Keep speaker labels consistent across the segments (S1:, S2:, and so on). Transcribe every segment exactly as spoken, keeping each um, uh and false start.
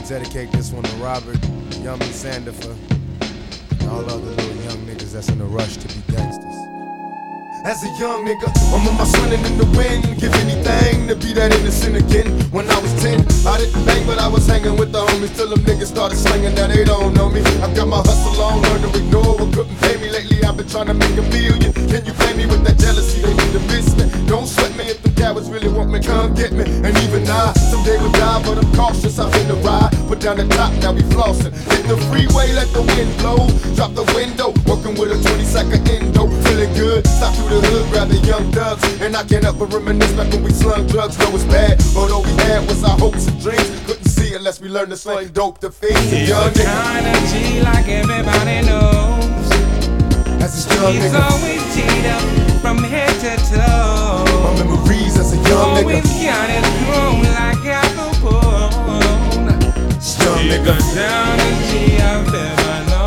S1: Dedicate this one to Robert, Yummy Sandifer, and all other little young niggas that's in a rush to be gangsters. As a young nigga, I'm on my swinging in the wind. Give anything to be that innocent again. When I was ten, I didn't bang, but I was hanging with the homies till them niggas started slinging. Now they don't know me. I got my hustle on, learned to ignore what couldn't pay me. Lately I've been trying to make a million. Can you blame me with that jealousy? They need to miss me. Don't sweat me if the cowards really want me. Come get me. And even I, someday will die, but I'm cautious. I'm in the ride. Put down the top, now we flossing. Hit the freeway, let the wind blow. Drop the window, working with a twenty second endo. Feeling good, stop through the hood, grab the young thugs. And I can't help but reminisce back when we slung drugs. Know it's bad, but all we had was our hopes and dreams. Couldn't see unless we learned to slang dope to fiends.
S2: He's the kind of G like everybody knows.
S1: As a young
S2: He's
S1: nigga,
S2: always G'd up from head to toe.
S1: my memories as a young
S2: Always
S1: nigga.
S2: got it grown like apple bone.
S1: Young
S2: He's
S1: nigga.
S2: the downest G I've ever known.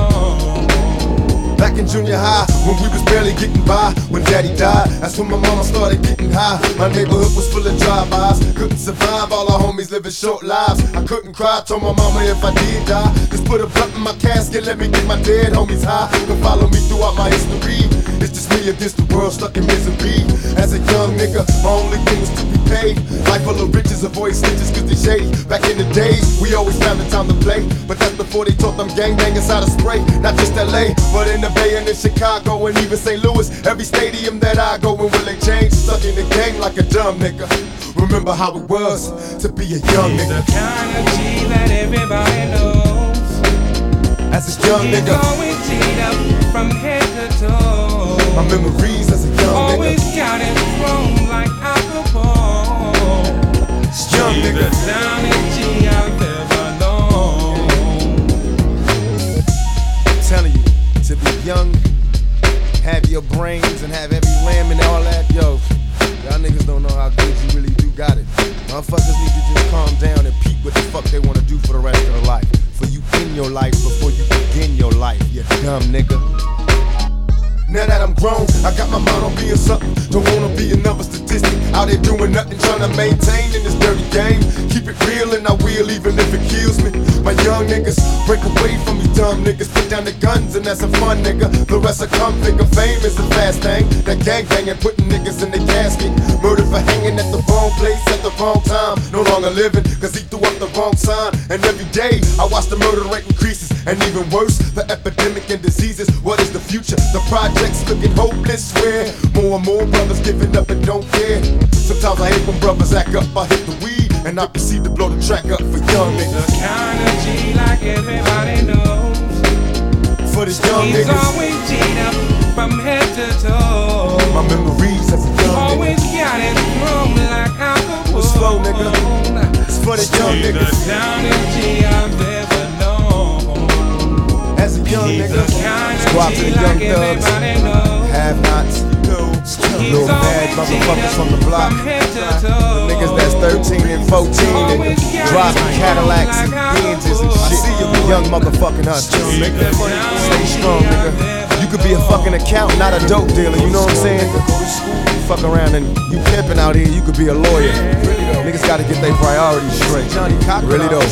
S1: Back in junior high, when we was barely getting by, when daddy died, that's when my mama started getting high. My neighborhood was full of drive-bys, couldn't survive, all our homies living short lives. I couldn't cry, told my mama if I did die, just put a blunt in my casket, let me get my dead homies high. Can follow me throughout my history, it's just me against the world, stuck in misery. As a young nigga, my only thing was to be paid. Life full of riches, avoid snitches cause they shady. Back in the days, we always found the time to play, but that's before they taught them gangbangers how to spray. Not just L A, but in the Bay and in Chicago and even Saint Louis. Every stadium that I go in, will they change? Stuck in the game like a dumb nigga. Remember how it was to be a young
S2: He's
S1: nigga.
S2: the kind of G that everybody knows.
S1: As a young
S2: He's
S1: nigga,
S2: always G'd up from head to toe.
S1: my memories as a young
S2: Always
S1: nigga.
S2: got it grown like apple bone.
S1: Young
S2: He's
S1: nigga.
S2: the downest G I've ever known.
S1: I'm telling you, to be young, have your brains and have every limb and all that, yo, y'all niggas don't know how good you really do got it. Motherfuckers need to just calm down and peep what the fuck they wanna do for the rest of their life. For you in your life before you begin your life, you dumb nigga. Now that I'm grown, I got my mind on being something. Don't wanna be another statistic out there doing nothing, trying to maintain in this dirty game. Keep it real and I will, even if it kills me. My young niggas, break away from me dumb niggas. Put down the guns and that's a fun nigga. The rest will come figure. Fame is the fast thing. That gangbanging, putting niggas in the casket. Murder for hanging at the wrong place at the wrong time. No longer living, cause he threw up the wrong sign. And every day, I watch the murder rate increases. And even worse, the epidemic and diseases. What is the future? The projects looking hopeless, where more and more brothers giving up and don't care. Sometimes I hate when brothers act up. I hit the weed and I proceed to blow the track up for young
S2: He's
S1: niggas.
S2: the kind of G like everybody knows.
S1: For the young
S2: He's
S1: niggas,
S2: always G'd up from head to toe.
S1: my memories as a young
S2: Always
S1: nigga.
S2: got it grown like apple bone.
S1: It's slow, nigga. It's for the young
S2: He's the
S1: niggas.
S2: downest G I've ever known.
S1: As a young
S2: He's
S1: nigga,
S2: the kind
S1: squad
S2: of
S1: to
S2: G
S1: the young
S2: like
S1: thugs,
S2: everybody knows.
S1: have nots,
S2: He's
S1: little bad
S2: always G'd
S1: motherfuckers
S2: up
S1: from the block.
S2: from head to toe.
S1: Niggas that's thirteen and fourteen and
S2: Always got it
S1: driving
S2: grown
S1: Cadillacs and
S2: like apple
S1: Benzes and
S2: bone.
S1: shit. See you, young motherfucking hustler.
S2: He's the
S1: Stay
S2: downest
S1: strong,
S2: G
S1: nigga.
S2: I've ever
S1: You could be a fucking accountant, not a dope dealer. You know what I'm saying? You fuck around and you pimping out here. You could be a lawyer. Niggas gotta get their priorities straight. Johnny Cochran, really though.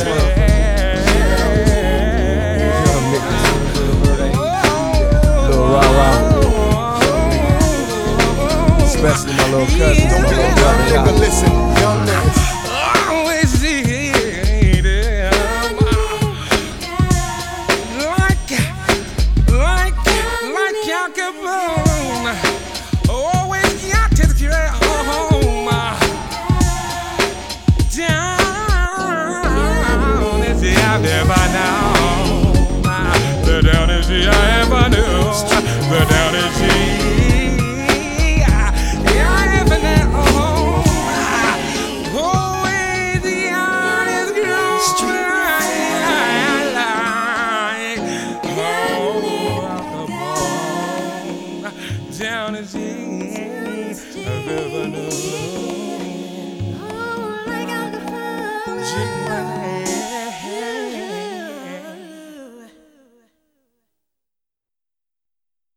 S1: Young niggas, little rah rah. Especially my little cousin. Don't be a brother, nigga. Listen, young niggas.
S2: Always see them like, like, like Al Capone. Always got to get home. Down is the I never know. The down is the I ever knew. The down is the down as I've ever known.